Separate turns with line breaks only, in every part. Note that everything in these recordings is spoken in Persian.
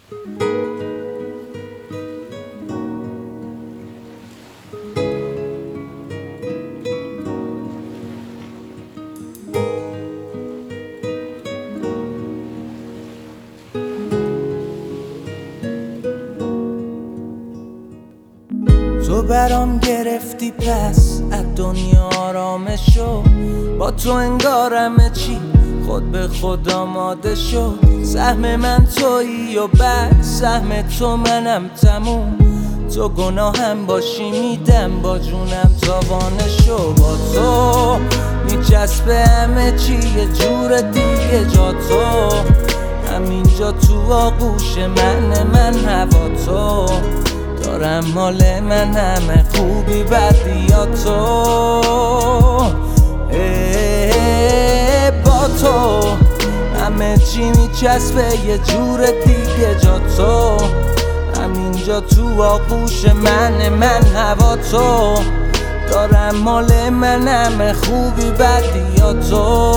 تو برام گرفتی پس از دنیا آرامشو، با تو انگار همه چی خود به خود آماده شد. سهم من تویی و بعد سهم تو منم تموم. تو گناهم باشی میدم با جونم تاوانشو. با تو میچسبه همه چی یه جور دیگه. جا تو همینجا تو آغوش من هوا تو دارم مال من همه خوبی بدی یا تو. با تو همه چی میچسبه یه جور دیگه. جا تو همینجا تو آغوش من هوا تو دارم مال من همه خوبی بدی یا تو.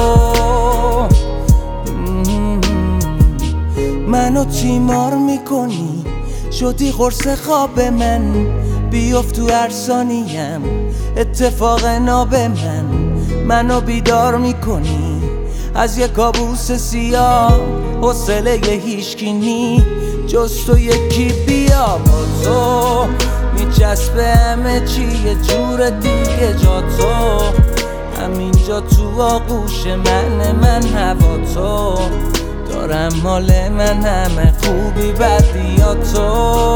منو تیمار میکنی شدی قرص خواب من. بیفت تو هر ثانیم اتفاق ناب منو بیدار میکنی از یک کابوس سیاه. حوصله هیچکی نی جز تو یکی بیا. با تو میچسبه همه چی یه جور دیگه. جا تو همینجا تو آغوش من هوا تو دارم مال من همه خوبی بدی یا تو.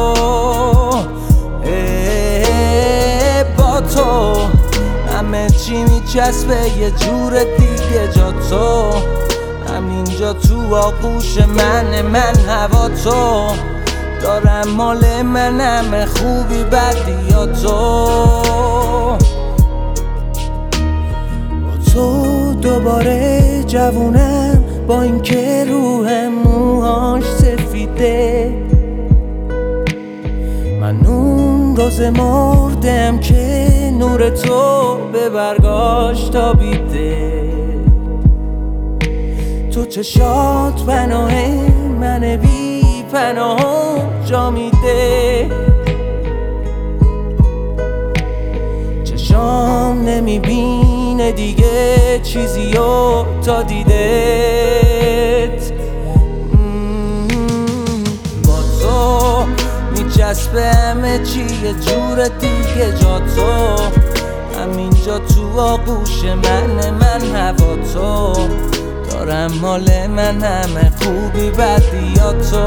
با تو همه چی میچسبه یه جور دیگه. جا تو همینجا تو آغوش من هوا تو دارم مال من همه خوبی بدی یا تو. با تو دوباره جوونم با اینکه روحم موهاش سفیده. من اون روز مردم که نور تو به برگاش تابیده. تو چشات پناه من بی پناه جا میده. چشام نمیبینه دیگه چیزیو تا دیدت. با تو میچسبه همه چی یه جور دیگه. جا تو همینجا تو آغوش من هوا تو دارم مال من همه خوبی بدی یا تو.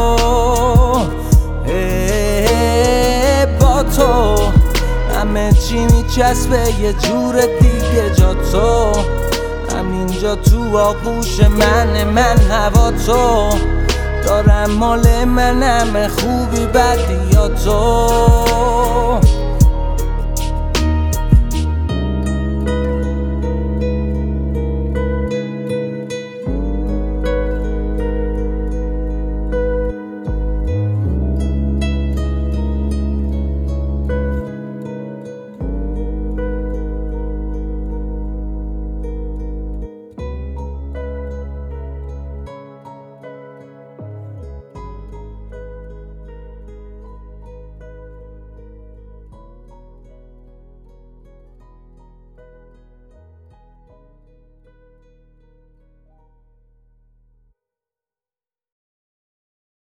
با تو همه چی میچسبه یه جور دیگه. جا تو همینجا تو آغوش من هوا تو دارم مال من همه خوبی بدی یا تو.